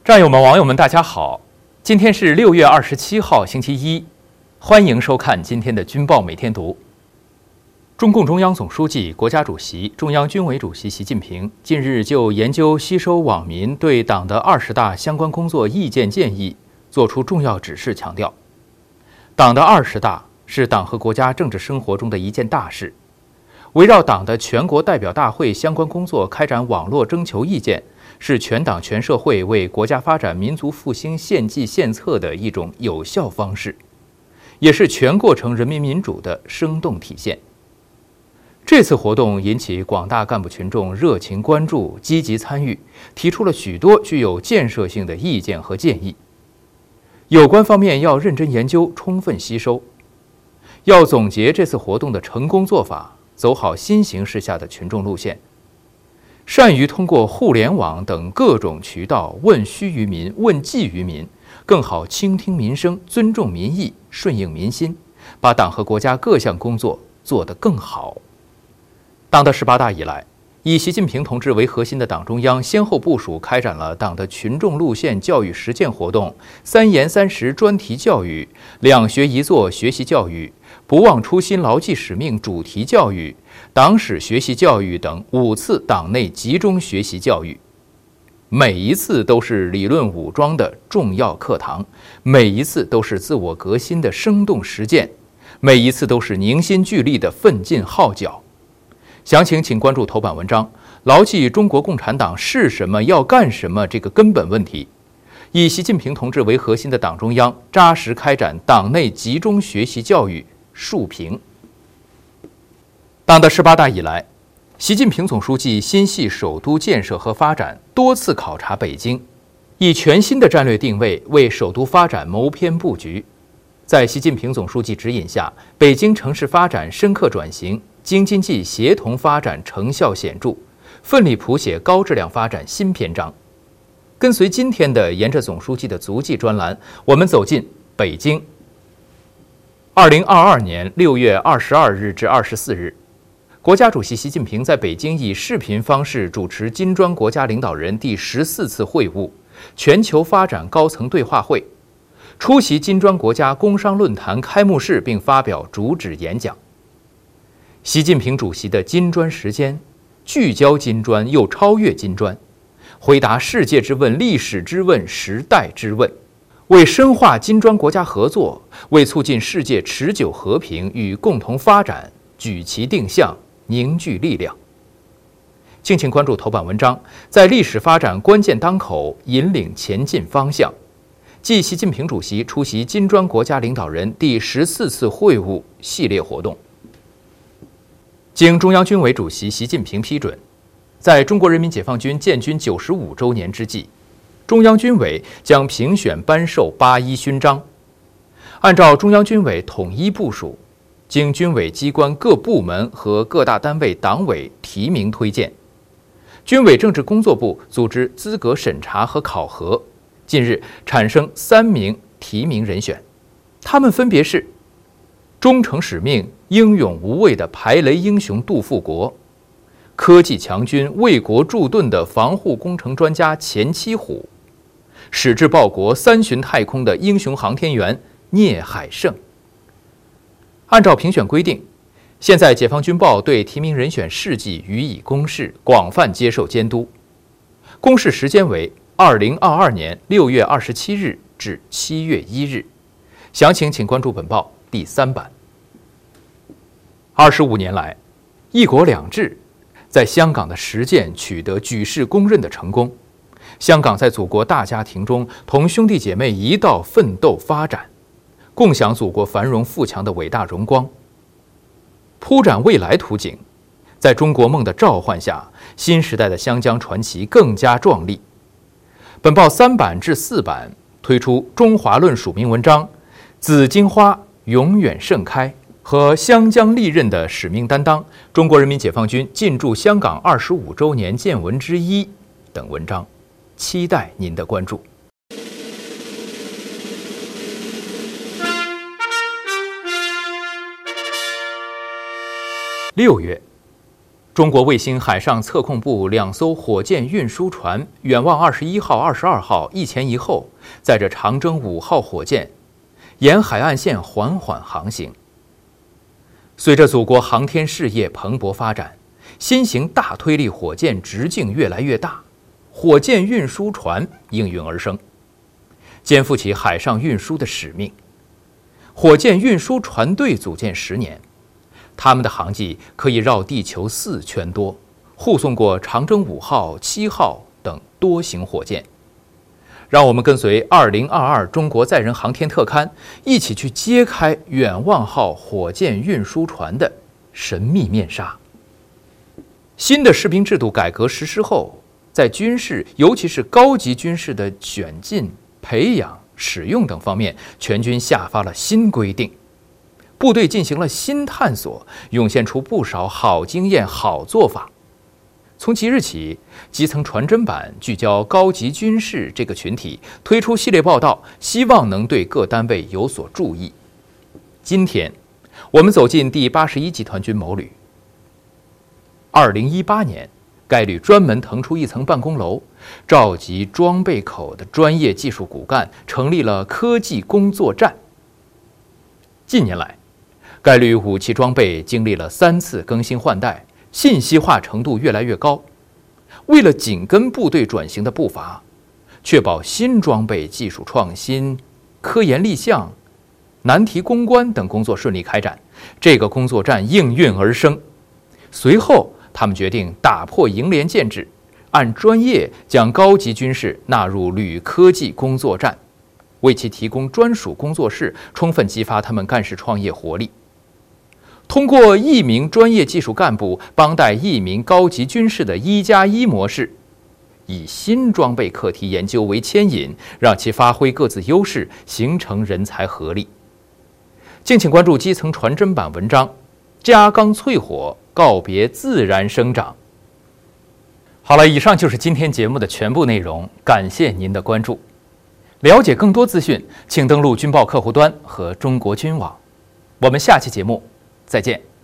战友们、网友们，大家好！今天是6月27号，星期一，欢迎收看今天的《军报每天读》。中共中央总书记、国家主席、中央军委主席习近平近日就研究吸收网民对党的20大相关工作意见建议作出重要指示，强调，党的20大是党和国家政治生活中的一件大事，围绕党的全国代表大会相关工作开展网络征求意见，是全党全社会为国家发展、民族复兴献计献策的一种有效方式，也是全过程人民民主的生动体现。这次活动引起广大干部群众热情关注、积极参与，提出了许多具有建设性的意见和建议。有关方面要认真研究、充分吸收，要总结这次活动的成功做法，走好新形势下的群众路线。善于通过互联网等各种渠道问需于民、问计于民，更好倾听民生、尊重民意、顺应民心，把党和国家各项工作做得更好。党的18大以来，以习近平同志为核心的党中央先后部署开展了党的群众路线教育实践活动、3严3实专题教育、2学1做学习教育、不忘初心、牢记使命主题教育、党史学习教育等5次党内集中学习教育，每一次都是理论武装的重要课堂，每一次都是自我革新的生动实践，每一次都是凝心聚力的奋进号角。详情请关注头版文章，牢记中国共产党是什么、要干什么这个根本问题。以习近平同志为核心的党中央扎实开展党内集中学习教育树平。党的18大以来，习近平总书记心系首都建设和发展，多次考察北京，以全新的战略定位为首都发展谋篇布局。在习近平总书记指引下，北京城市发展深刻转型，京津冀协同发展成效显著，奋力谱写高质量发展新篇章。跟随今天的沿着总书记的足迹专栏，我们走进北京。2022年6月22日至24日，国家主席习近平在北京以视频方式主持金砖国家领导人第14次会晤、全球发展高层对话会，出席金砖国家工商论坛开幕式并发表主旨演讲。习近平主席的金砖时间，聚焦金砖又超越金砖，回答世界之问、历史之问、时代之问，为深化金砖国家合作，为促进世界持久和平与共同发展举旗定向、凝聚力量。敬请关注头版文章，在历史发展关键当口引领前进方向。继习近平主席出席金砖国家领导人第14次会晤系列活动。经中央军委主席习近平批准，在中国人民解放军建军95周年之际，中央军委将评选颁授8·1勋章。按照中央军委统一部署，经军委机关各部门和各大单位党委提名推荐，军委政治工作部组织资格审查和考核，近日产生3名提名人选，他们分别是忠诚使命、英勇无畏的排雷英雄杜富国，科技强军、为国驻盾的防护工程专家钱七虎，矢志报国、3巡太空的英雄航天员聂海胜。按照评选规定，现在解放军报对提名人选事迹予以公示，广泛接受监督。公示时间为2022年6月27日至7月1日。详情请关注本报第3版。25年来，一国两制在香港的实践取得举世公认的成功。香港在祖国大家庭中同兄弟姐妹一道奋斗发展，共享祖国繁荣富强的伟大荣光，铺展未来图景。在中国梦的召唤下，新时代的湘江传奇更加壮丽。本报3版至4版推出中华论署名文章，紫荆花永远盛开和湘江历任的使命担当、中国人民解放军进驻香港25周年见闻之一等文章，期待您的关注。6月， 中国卫星海上测控部2艘火箭运输船“远望21号”、“22号”一前一后，载着长征5号火箭，沿海岸线缓缓航行。随着祖国航天事业蓬勃发展，新型大推力火箭直径越来越大，火箭运输船应运而生，肩负起海上运输的使命。火箭运输船队组建10年。他们的航迹可以绕地球4圈多，护送过长征5号、7号等多型火箭。让我们跟随2022中国载人航天特刊，一起去揭开远望号火箭运输船的神秘面纱。新的士兵制度改革实施后，在军事，尤其是高级军事的选进、培养、使用等方面，全军下发了新规定。部队进行了新探索，涌现出不少好经验、好做法。从即日起，基层传真版聚焦高级军事这个群体，推出系列报道，希望能对各单位有所注意。今天，我们走进第81集团军某旅。2018年，该旅专门腾出一层办公楼，召集装备口的专业技术骨干，成立了科技工作站。近年来，该旅武器装备经历了3次更新换代，信息化程度越来越高。为了紧跟部队转型的步伐，确保新装备技术创新、科研立项、难题攻关等工作顺利开展，这个工作站应运而生。随后，他们决定打破营连建制，按专业将高级军事纳入旅科技工作站，为其提供专属工作室，充分激发他们干事创业活力。通过1名专业技术干部帮带1名高级军事的1+1模式，以新装备课题研究为牵引，让其发挥各自优势，形成人才合力。敬请关注基层传真版文章《加钢淬火，告别自然生长》。好了，以上就是今天节目的全部内容，感谢您的关注。了解更多资讯，请登录军报客户端和中国军网。我们下期节目再见。